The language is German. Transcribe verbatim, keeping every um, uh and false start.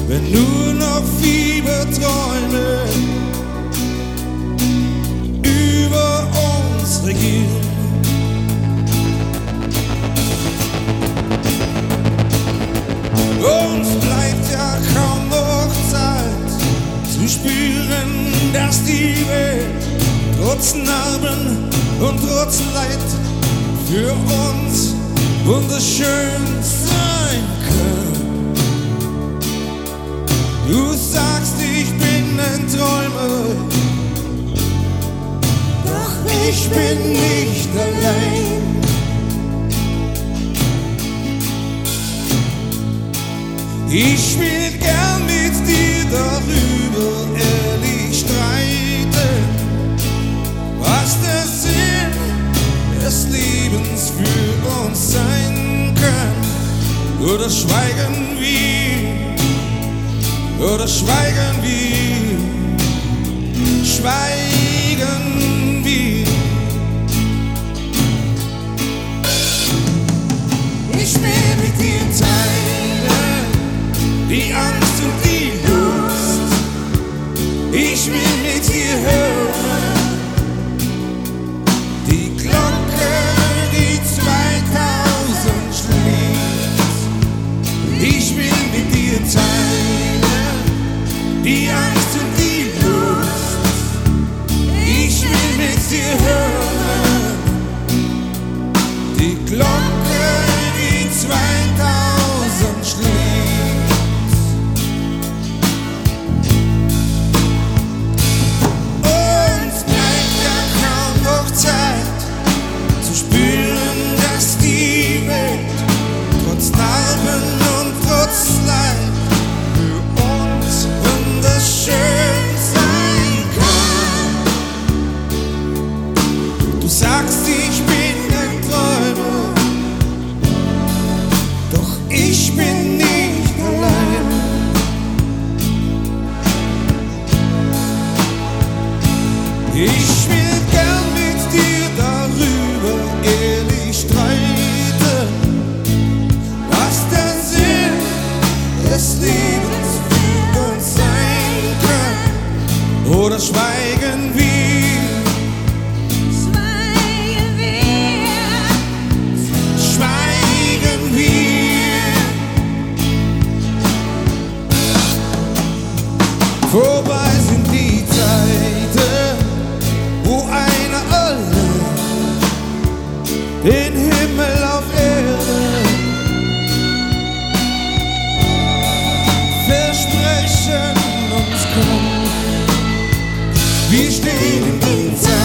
wenn nur noch Fieberträume über uns regieren. Uns bleibt ja kaum noch Zeit zu spüren, dass die Welt trotz Narben und trotz Leid für uns wunderschön sein kann. Du sagst, ich bin ein Träumer, doch ich bin nicht allein. Ich will gern mit dir darüber ehrlich streiten, was der Sinn des Lebens für uns sein kann. Oder schweigen wir, oder schweigen wir, schweigen wir. Ich will mit dir teilen die Angst und die Lust. Ich will mit dir hören die Glocke, die zweitausend schlägt. Ich will mit dir teilen die Angst und die Lust. Ich will mit dir hören die Glocke, die zweitausend schlägt. Ich will gern mit dir darüber ehrlich streiten, was der Sinn des Lebens für uns sein kann. Oder schweigen wir, schweigen wir, schweigen wir. Vorbei sind die Zeiten, wo einer alle den Himmel auf Erde versprechen uns kommt. Wir stehen in den Zeiten,